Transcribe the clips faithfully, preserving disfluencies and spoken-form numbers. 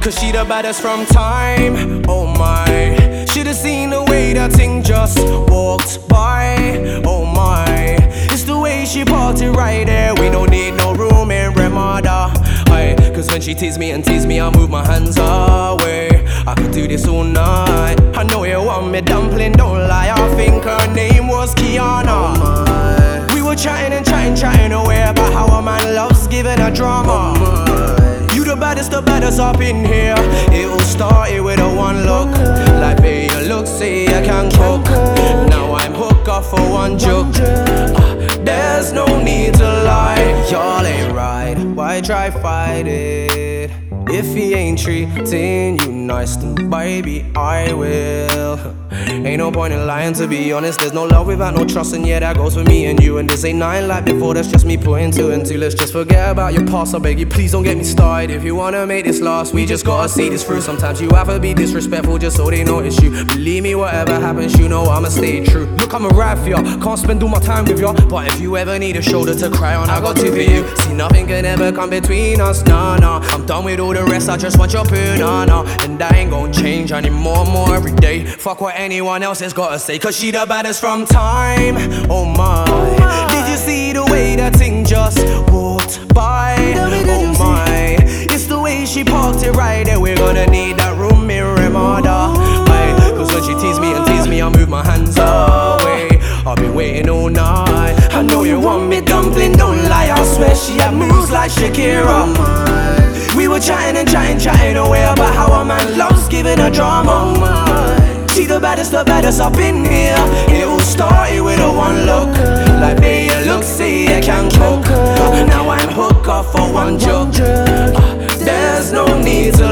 Cause she the baddest from time, oh my. Should've seen the way that thing just walked by, oh my. It's the way she party right there, we don't need no room in Ramada. Aye, cause when she tease me and tease me, I move my hands away. I could do this all night. I know you want me dumpling, don't lie. I think her name was Kiana. Oh, we were chatting and chatting, chatting away about how a man loves giving a drama. Oh, you the baddest, the baddest up in here. It all started with a one look. Like, babe, you look, see, I can cook. Now I'm hooked up for one joke. uh, There's no need to lie. Y'all ain't right, why try fight it? If he ain't treating you nice, then baby, I will. Ain't no point in lying, to be honest. There's no love without no trust, and yeah, that goes for me and you. And this ain't nothing like before, that's just me putting two and two. Let's just forget about your past, I beg you, please don't get me started. If you wanna make this last, we just gotta see this through. Sometimes you have to be disrespectful just so they notice you. Believe me, whatever happens, you know I'ma stay true. Look, I'm a ride for ya, can't spend all my time with ya, but if you ever need a shoulder to cry on, I got two for you. See, nothing can ever come between us, nah, nah. I'm done with all the rest, I just want your banana. And I ain't gon' change, I need more and more every day. Fuck what anyone else has gotta say, cause she the baddest from time, oh my. Did you see the way that thing just walked by, oh my. It's the way she parked it right there, we're gonna need that room in Ramada. Aye, cause when she tease me and tease me, I move my hands away. I've been waiting all night. I know you want me dumpling, don't lie. I swear she had moves like Shakira. We were chatting and chatting, chatting away about how a man loves giving a drama. She the baddest, the baddest up in here. It all started with a one look. Like, babe, you look, see, I can cook. Now I'm hooked up for one joke. uh, There's no need to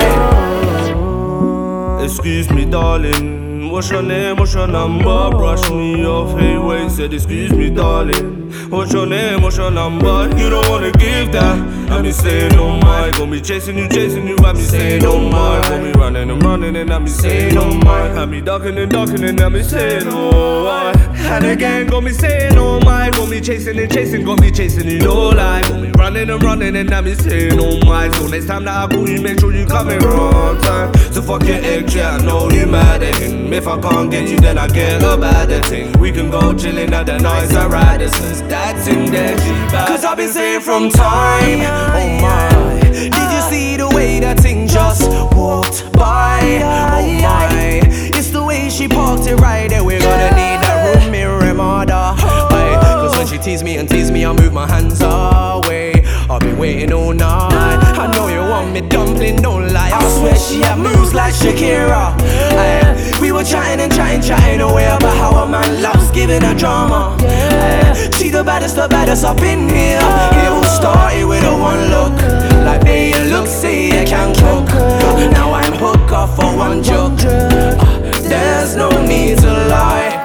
lie. Excuse me, darling, what's your name, what's your number? Brush me off, hey, wait, said excuse me, darling. What's your name, what's your number? You don't wanna give that. I be saying no mind, gon' be chasing you, chasing you. I be saying no mind, gon' be running and running and I be saying no mind. I be ducking and ducking and I be saying no why. And again, gon' be saying no mind, gon' be chasing and chasing, gon' be chasing you, no lie. Gon' be running and running and I be saying no mind. So next time that I call you, make sure you come in wrong time. So fuck your ex, yeah, I know you mad at him. If I can't get you, then I get a better thing. We can go chillin' at the nights I ride it, since that's in there, she bad. Cause I've been saying from time, oh my. Did you see the way that thing just walked by, oh my. It's the way she parked it right there, we're gonna need that room in Ramada. Aye, cause when she tease me and tease me, I move my hands away. I've been waiting all night. I know you want me dumpling, don't lie. I swear she had moves like Shakira. Aye, we were chatting and chatting, chatting away about how a man loves giving a drama. Aye, she the baddest, the baddest up in here. It all started with a one look. Like, babe, you look, see, I can cook. Now I'm hooked up for one joke. uh, There's no need to lie.